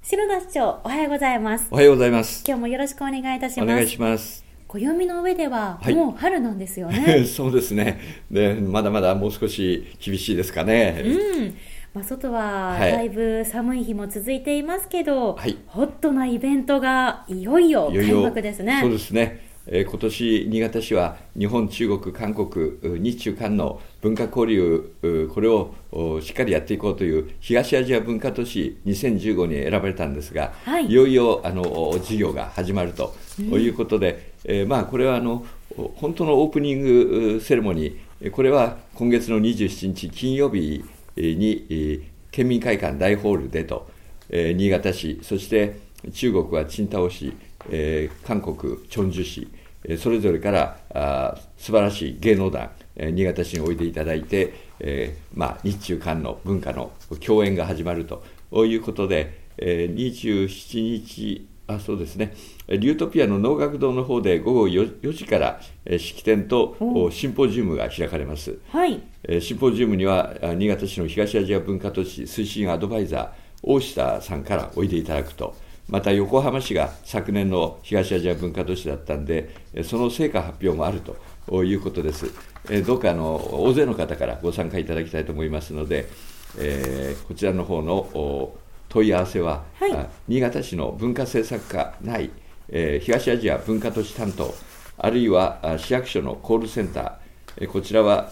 篠田市長、おはようございます。 おはようございます。 今日もよろしくお願いいたします。 お願いします。 暦の上ではもう春なんですよね。 そうですね。で、まだまだもう少し厳しいですかね。 外はだいぶ寒い日も続いていますけど、ホットなイベントがいよいよ開幕ですね。 そうですね。今年新潟市は日本、中国、韓国、日中韓の文化交流、これをしっかりやっていこうという東アジア文化都市2015に選ばれたんですが、いよいよ事業が始まるということで、これは本当のオープニングセレモニー、これは今月の27日金曜日に県民会館大ホールでと、新潟市、そして中国は青島市、韓国チョンジュ市、それぞれから素晴らしい芸能団、新潟市においでいただいて、日中韓の文化の共演が始まるということで、27日、そうですね、リュートピアの能楽堂の方で午後 4時から式典とシンポジウムが開かれます。シンポジウムには新潟市の東アジア文化都市推進アドバイザー大下さんからおいでいただくと、また横浜市が昨年の東アジア文化都市だったんで、その成果発表もあるということです。どうか大勢の方からご参加いただきたいと思いますので、こちらの方の問い合わせは、新潟市の文化政策課内、東アジア文化都市担当、あるいは市役所のコールセンター、こちらは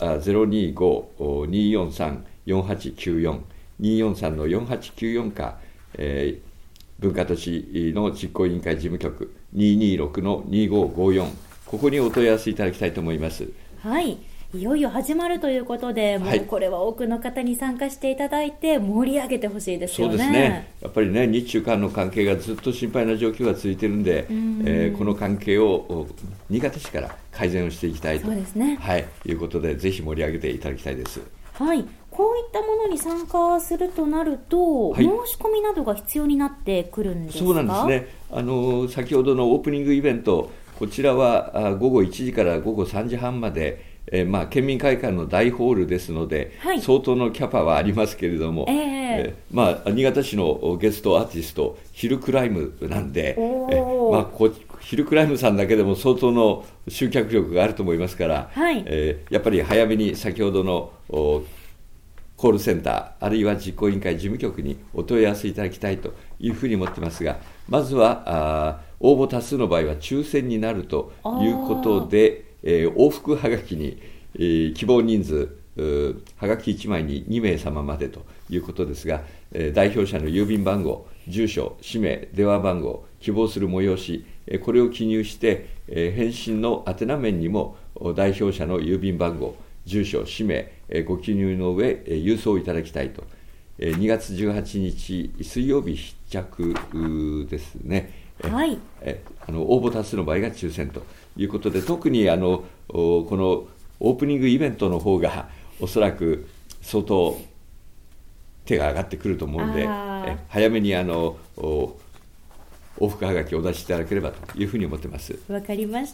025-243-4894、243-4894 か、文化都市の実行委員会事務局 226-2554、ここにお問い合わせいただきたいと思います。 いよいよ始まるということで、もうこれは多くの方に参加していただいて盛り上げてほしいですよね。 そうですね。やっぱりね、日中韓の関係がずっと心配な状況が続いているんで、この関係を新潟市から改善をしていきたいと、いうことで、ぜひ盛り上げていただきたいです。 こういったものに参加するとなると、申し込みなどが必要になってくるんですか？ そうなんですね。先ほどのオープニングイベント、こちらは午後1時から午後3時半まで、県民会館の大ホールですので、相当のキャパはありますけれども、新潟市のゲストアーティストヒルクライムなんで、ヒルクライムさんだけでも相当の集客力があると思いますから、やっぱり早めに先ほどのコールセンター、あるいは実行委員会事務局にお問い合わせいただきたいというふうに思ってますが、まずは応募多数の場合は抽選になるということで、往復はがきに、希望人数はがき1枚に2名様までということですが、代表者の郵便番号、住所、氏名、電話番号、希望する催し、これを記入して、返信の宛名面にも代表者の郵便番号、住所、氏名、ご記入の上、郵送いただきたいと。2月18日水曜日必着ですね。応募多数の場合が抽選ということで、特にこのオープニングイベントの方がおそらく相当手が上がってくると思うので、早めに往復はがきをお出しいただければというふうに思ってます。 わかりました。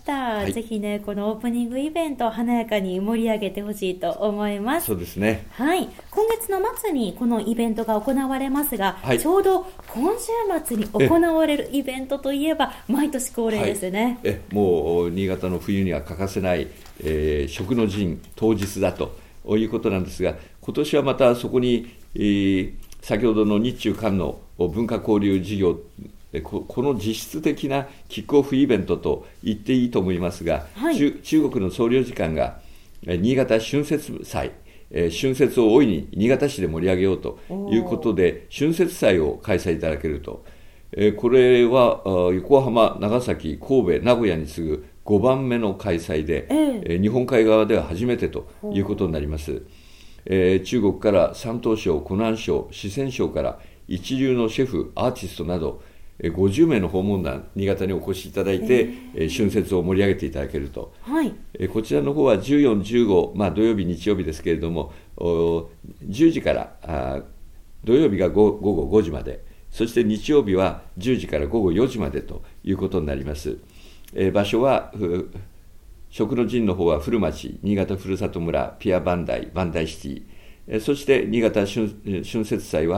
ぜひね、このオープニングイベントを華やかに盛り上げてほしいと思います。 そうですね。 今月の末にこのイベントが行われますが、ちょうど今週末に行われるイベントといえば毎年恒例ですね。 もう新潟の冬には欠かせない、食の陣当日だということなんですが、今年はまたそこに、先ほどの日中韓の文化交流事業、この実質的なキックオフイベントと言っていいと思いますが、中国の総領事館が新潟春節祭、春節を大いに新潟市で盛り上げようということで、春節祭を開催いただけると。これは横浜、長崎、神戸、名古屋に次ぐ5番目の開催で、日本海側では初めてということになります。中国から山東省、湖南省、四川省から一流のシェフ、アーティストなど50名の訪問団、新潟にお越しいただいて、春節を盛り上げていただけると。こちらの方は14、15、土曜日、日曜日ですけれども、10時から土曜日が午後5時まで、そして日曜日は10時から午後4時までということになります。場所は食の陣の方は古町、新潟ふるさと村、ピアバンダイシティ、そして新潟春節祭は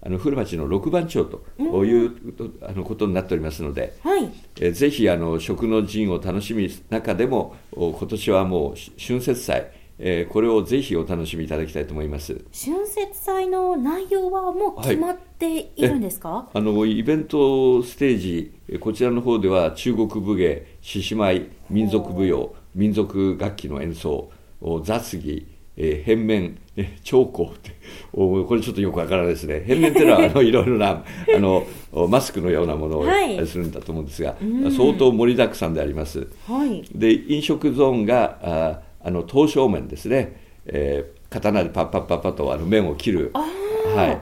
古町の六番町ということになっておりますので、 はい、 ぜひ食の陣を楽しみ中でも今年はもう春節祭、これをぜひお楽しみいただきたいと思います。 春節祭の内容はもう決まっているんですか？ イベントステージ、こちらの方では中国武芸、獅子舞、民族舞踊、民族楽器の演奏、雑技、変面、長香って、これちょっとよくわからないですね。変面っていうのはいろいろなマスクのようなものをするんだと思うんですが、相当盛りだくさんであります。 はい、 で飲食ゾーンが刀削麺ですね、刀でパッパッパッパと麺を切る、はい、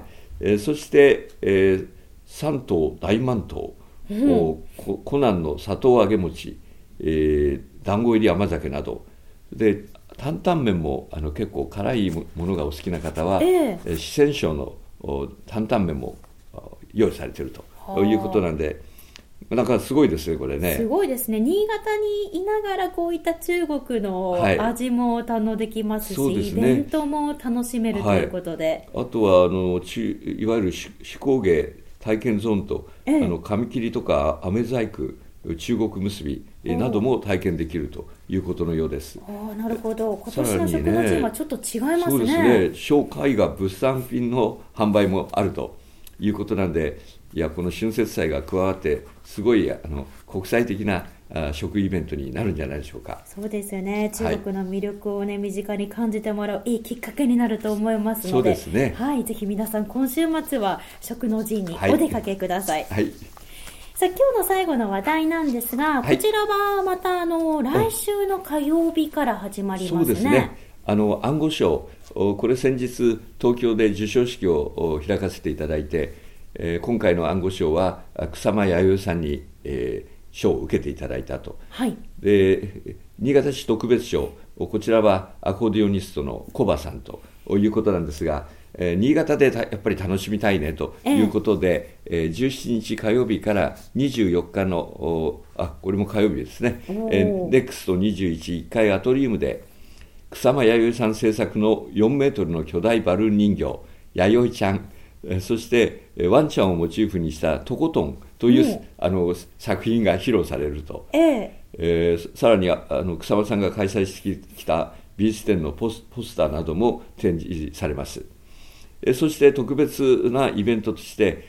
そして、山東大満刀、湖南の砂糖揚げ餅、団子入り甘酒などで、担々麺も結構辛いものがお好きな方は、四川省の担々麺も用意されているということなんで、なんかすごいですね、これね。 すごいですね。新潟にいながらこういった中国の味も堪能できますし、はい、イベントも楽しめるということで、 はい、あとはいわゆる手工芸体験ゾーンと、紙切りとか飴細工、中国結びなども体験できるということのようです。 なるほど。今年の食の陣はちょっと違いますね。 そうですね。小絵画物産品の販売もあるということなんで、いや、この春節祭が加わってすごい国際的な食イベントになるんじゃないでしょうか。 そうですよね。中国の魅力をね、身近に感じてもらういいきっかけになると思いますので、 そうですね。 はい、ぜひ皆さん今週末は食の陣にお出かけください。 はい。 さあ、今日の最後の話題なんですが、こちらはまた来週の火曜日から始まりますね。 そうですね。暗号賞、これ先日東京で授賞式を開かせていただいて、今回の暗号賞は草間彌生さんに、賞を受けていただいたと、 はい、 で新潟市特別賞、こちらはアコーディオニストのコバさんということなんですが、新潟でやっぱり楽しみたいねということで、17日火曜日から24日のこれも火曜日ですね、ネクスト211階アトリウムで草間彌生さん制作の4メートルの巨大バルーン人形弥生ちゃん、そしてワンちゃんをモチーフにしたトコトンという作品が披露されると、さらに草間さんが開催してきた美術展のポスターなども展示されます。そして特別なイベントとして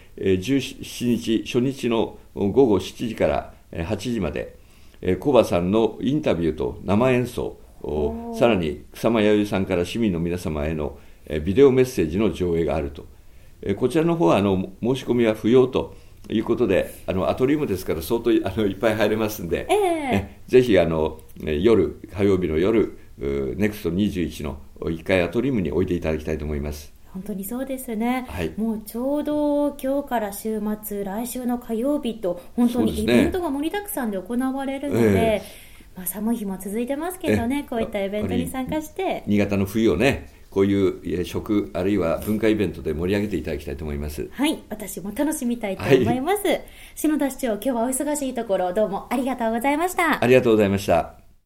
17日初日の午後7時から8時までコバさんのインタビューと生演奏、さらに草間彌生さんから市民の皆様へのビデオメッセージの上映があると。こちらの方は申し込みは不要ということで、アトリウムですから相当いっぱい入れますんで、ぜひ火曜日の夜ネクスト21の1階アトリウムに置いていただきたいと思います。 本当にそうですね、 はい、 もうちょうど今日から週末、来週の火曜日と本当にイベントが盛りだくさんで行われるので、寒い日も続いてますけどね、こういったイベントに参加して新潟の冬をね、こういう食あるいは文化イベントで盛り上げていただきたいと思います。 はい、私も楽しみたいと思います。篠田市長、今日はお忙しいところどうもありがとうございました。 ありがとうございました。